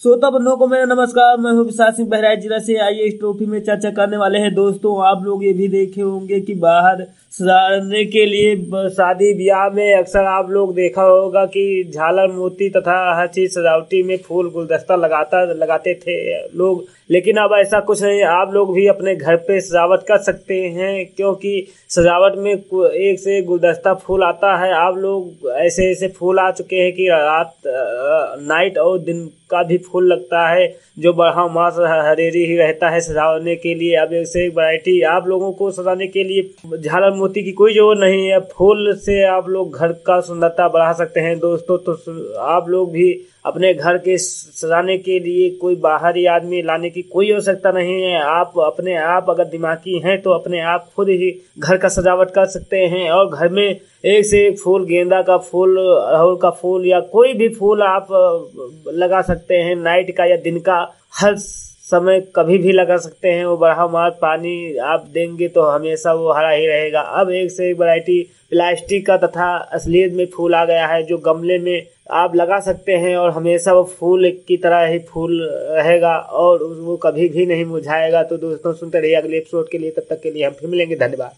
श्रोता बंधुओं को मेरा नमस्कार। मैं हूं विशाल सिंह बहराइच जिला से। आइए इस टॉपिक में चर्चा करने वाले हैं। दोस्तों, आप लोग ये भी देखे होंगे कि बाहर सजाने के लिए शादी ब्याह में अक्सर आप लोग देखा होगा कि झालर मोती तथा हर चीज सजावटी में फूल गुलदस्ता लगाते थे लोग। लेकिन अब ऐसा कुछ नहीं, आप लोग भी अपने घर पे सजावट कर सकते हैं, क्योंकि सजावट में एक से एक गुलदस्ता फूल आता है। आप लोग ऐसे ऐसे फूल आ चुके हैं कि रात नाइट और दिन का भी फूल लगता है, जो बारह मास हरेरी ही रहता है सजाने के लिए। अब एक से एक वैरायटी आप लोगों को सजाने के लिए झालर मोती की कोई जरूरत नहीं है। फूल से आप लोग घर का सुंदरता बढ़ा सकते हैं। दोस्तों, तो आप लोग भी अपने घर के सजाने के लिए कोई बाहरी आदमी लाने की कोई आवश्यकता नहीं है। आप अपने आप अगर दिमागी हैं तो अपने आप खुद ही घर का सजावट कर सकते हैं और घर में एक से एक फूल, गेंदा का फूल, अड़हुल का फूल या कोई भी फूल आप लगा सकते हैं। नाइट का या दिन का, हर समय कभी भी लगा सकते हैं। वो बारह मास पानी आप देंगे तो हमेशा वो हरा ही रहेगा। अब एक से एक वैरायटी प्लास्टिक का तथा असलियत में फूल आ गया है, जो गमले में आप लगा सकते हैं और हमेशा वो फूल की तरह ही फूल रहेगा और वो कभी भी नहीं मुरझाएगा। तो दोस्तों, सुनते रहिए अगले एपिसोड के लिए। तब तक के लिए हम फिर मिलेंगे। धन्यवाद।